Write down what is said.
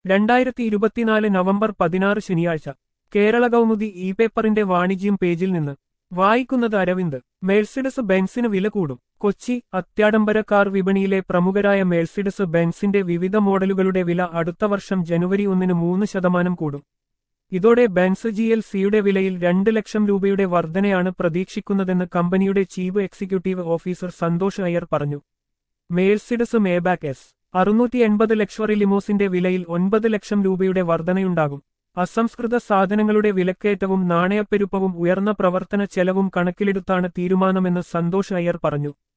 2024 November 16 ശനിയാഴ്ച Kerala Kaumudi E പേപ്പറിന്റെ വാണിജ്യം പേജിൽ നിന്ന് വായിക്കുന്നത് അരവിന്ദ്. മെഴ്സിഡസ് ബെൻസിന് വില കൂടും. കൊച്ചി. അത്യാഡംബര കാർ വിപണിയിലെ പ്രമുഖരായ മെഴ്സിഡസ് ബെൻസിന്റെ വിവിധ മോഡലുകളുടെ വില അടുത്ത വർഷം ജനുവരി 1-ന് 3% കൂടും. ഇതോടെ ബെൻസ് GLCയുടെ വിലയിൽ 2 ലക്ഷം രൂപയുടെ വർധനയാണ് പ്രതീക്ഷിക്കുന്നതെന്ന് കമ്പനിയുടെ chief executive officer Santosh Iyer പറഞ്ഞു. മെഴ്സിഡസ് മേബാക്ക് S680 ലക്ഷറി ലിമോസിന്റെ വിലയിൽ 9 ലക്ഷം രൂപയുടെ വർധനയുണ്ടാകും. അസംസ്കൃത സാധനങ്ങളുടെ വിലക്കയറ്റവും നാണയപ്പെരുപ്പവും ഉയർന്ന പ്രവർത്തന ചെലവും കണക്കിലെടുത്താണ് തീരുമാനമെന്ന് സന്തോഷ് അയ്യർ പറഞ്ഞു.